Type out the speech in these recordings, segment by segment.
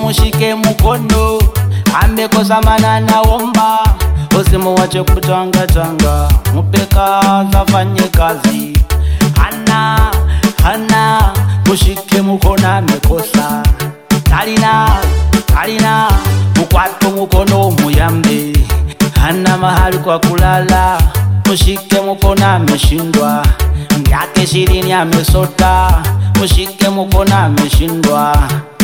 mushike mukono, amekosa mana naomba, usimuwache kutanga, mupeka zafanye kazi. Hana, mushike mukono amekosa. Talina, mukwate mukono muyambe. Hana mahali kwa kulala, mushike mukono ameshindwa. Miaka 20 amesota, mushike mukono ameshindwa.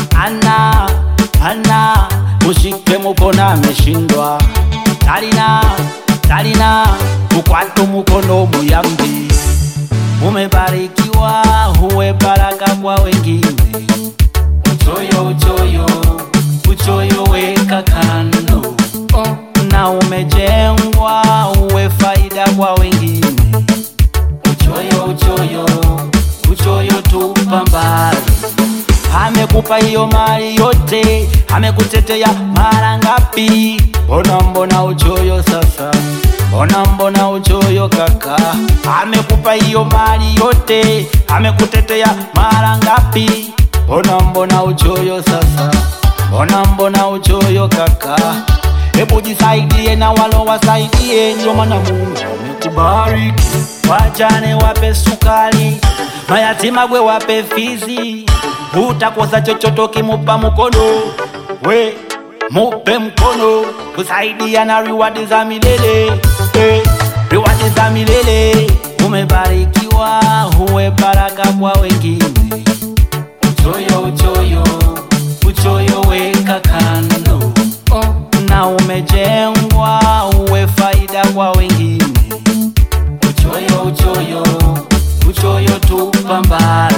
Hana, mushike mukono ameshindwa. Talina, mukwate mukono muyambe. Umebarikiwa, uwe baraka kwa wengine. Uchoyo weka kando. Na umejengwa, uwe faida kwa wengine. Uchoyo tupa mbali. Amekupa hiyo mali yote, amekutetea mara ngapi? Mbona uchoyo sasa? Mbona uchoyo kaka? Amekupa hiyo mali yote, amekutetea mara ngapi? Mbona uchoyo sasa? Mbona uchoyo kaka? Hebu jisaidie na walo wasaidie, ndio maana Mungu amekubariki. Wajane wape sukari, mayatima gwe wape fizi. Utakosa chochote kimupa mkono, we mupe mkono. Kusaidia na reward za milele, reward za milele. Umebarikiwa, uwe baraka kwa wengine. Uchoyo weka kando. Na umejengwa, uwe faida kwa wengine. Uchoyo tupa mbali.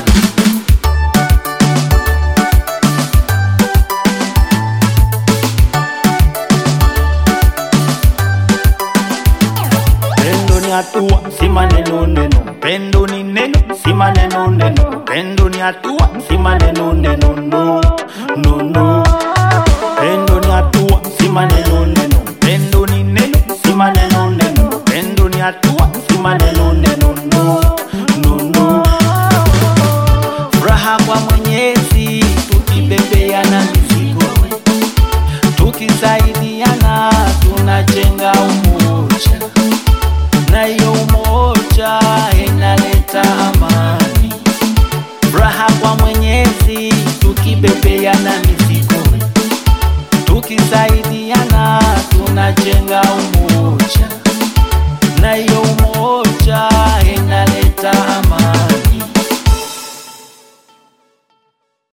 Pendo ni hatua, si maneno neno. Pendo ni neno, si maneno neno. Pendo ni hatua, si maneno neno. No. Pendo ni hatua, si maneno neno. Pendo ni neno, si maneno neno. Pendo ni hatua, si maneno neno. No. Furaha kwa Mwenyezi, tukibebeana mizigo. Tukisaidiana, tunajenga umoja. Na hiyo umoja inaleta amani. Furaha kwa Mwenyezi, tukibebeana mizigo. Tukisaidiana, tunajenga umoja.